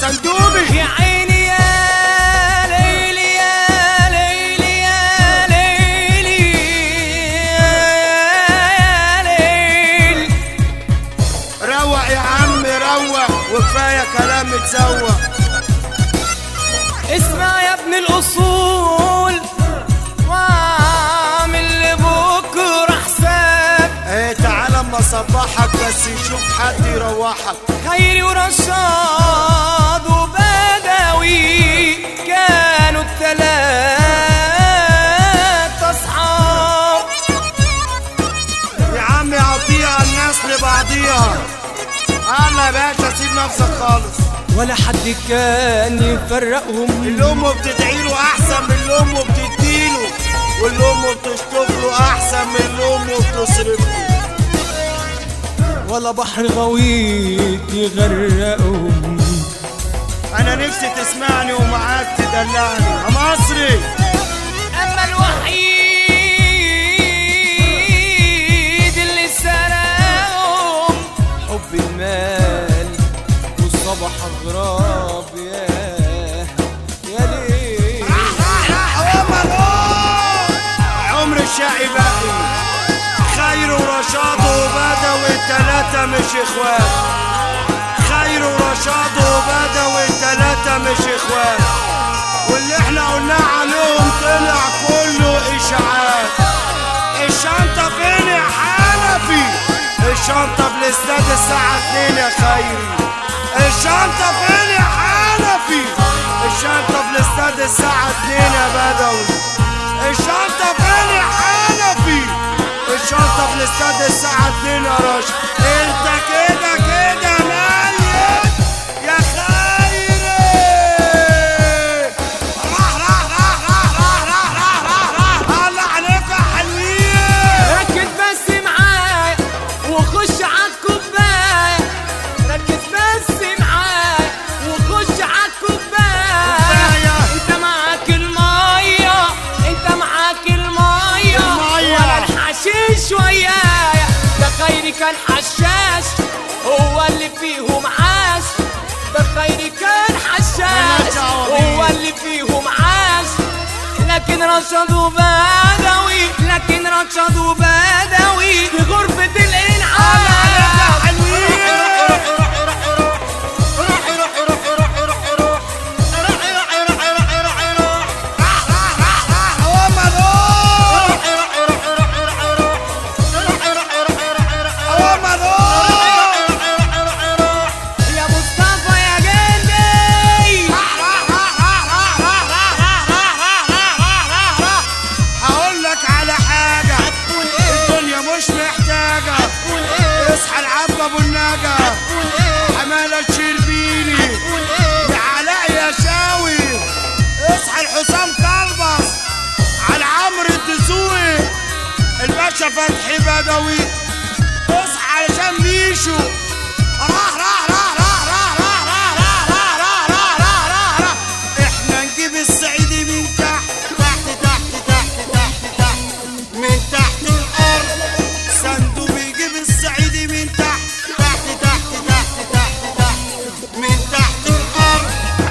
سندوبي. يا عيني يا ليلي يا ليلي يا ليلي يا ليل. روق يا عم روق وكفايه كلام متسوق. اسمع يا ابن الأصول واعمل لبكرة حساب. تعال اما اصبحك بس يشوف حد يروحك. خيري ورشاد وبدوي كانوا التلاتة أصحاب. يا عم يعطيها الناس لبعضيها. يلا يا باشا سيب نفسك خالص. ولا حد كان يفرقهم. اللي امه بتدعيله احسن من اللي امه بتديله، واللي امه بتشطفله احسن من اللي امه بتصرفله. ولا بحر غويط يغرقهم. انا نفسي تسمعني ومعاك تدلعني يا مصري. اما الوحيد اللي سرقهم حب المال والصبح غراب. يا ليه عمر الشقي باقي. خير ورشاد وبدوي التلاتة مش اخوات. خير ورشاد وبدوي التلاتة مش اخوات. واللي احنا قلناه عليهم طلع كله اشاعات. الشنطة فين يا حنفي؟ الشنطة في الاستاد الساعة 2 يا خيري. الشنطة فين يا حنفي؟ الشنطة في الاستاد الساعة 2 يا بدوي. الشنطة فين يا حنفي؟ الشنطة في الاستاد الساعة 2 يا راشد. انت كده كده ميت يا خيري. راح الله عليك يا حلوين. ركز بس معايا وخش عالكوباية. ركز بس معايا وخش عالكوباية. انت معاك المية، انت معاك المية ولا الحشيش ويايا. ده خيري كان حشاش هو اللي فيهم عاش. ده خيري كان حشاش هو اللي فيهم عاش. لكن رشاد وبدوي، لكن رشاد وبدوي في غرفة الإنعام. يا مصطفى يا جندي هقول لك على حاجة. الدنيا مش محتاجة. اصحى العب ابو النجا. حمالة شربيني يا علاء يا شاوي. اصحى الحسام كلبص على عمرو الدسوقي. الباشا فتحي بدوي. اصحى علشان ميشو. احنا نجيب الصعيدي من تحت تحت تحت تحت تحت تحت من تحت الارض. سندوبي يجيب الصعيدي من تحت تحت تحت تحت تحت تحت من تحت الارض.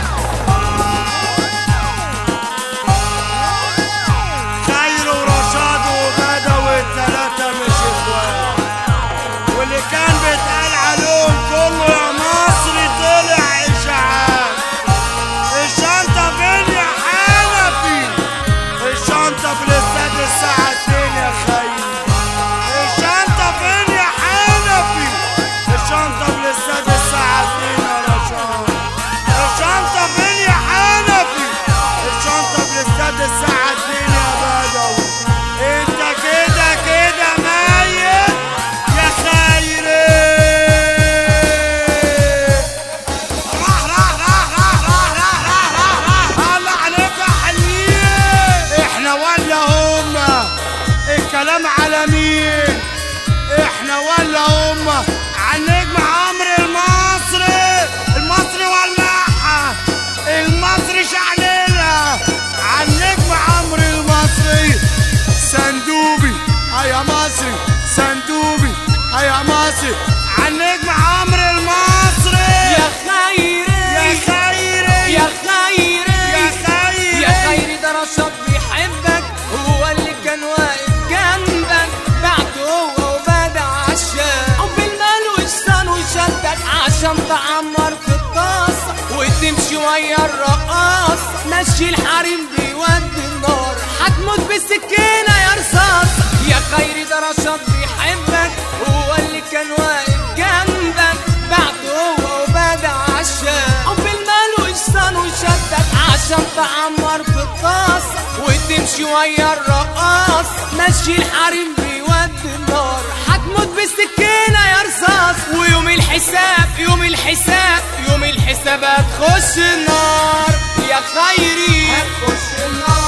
خير ورشاد وبدوي التلاتة مش اخوات. واللي كان بيتقال عليهم كله يا مصري طلع اشاعات. الشنطة فين يا حنفي؟ الشنطة في الاستاد الساعة 2 يا خيري. الشنطة فين يا حنفي؟ الشنطة في الاستاد الساعة 2 يا رشاد. الشنطة فين يا حنفي؟ الشنطة في الاستاد الساعة 2 يا بدوي. انت كده كده ميت يا خيري. الله عليك يا حلوين. احنا ولا هما؟ الكلام على مين؟ احنا ولا هما؟ عالنجم عمرو المصري. المصري ولعها. المصري شعلنا. عالنجم عمرو المصري. سندوبي يا مصري. سندوبي يا مصري. عالنجم عمرو المصري. يا خيري يا خيري. رشاد بيحبك، هو اللي كان واقف جنبك، بعده هو وبدا عشان حب المال وإحسان وشدك، عشان تعمر في الطاسة وتمشي ويا الرقاص، ماشي الحريم بيودي النار، هتموت بالسكينة يا رصاص، ويوم الحساب يوم الحساب يوم الحساب هتخش النار يا خيري، هتخش النار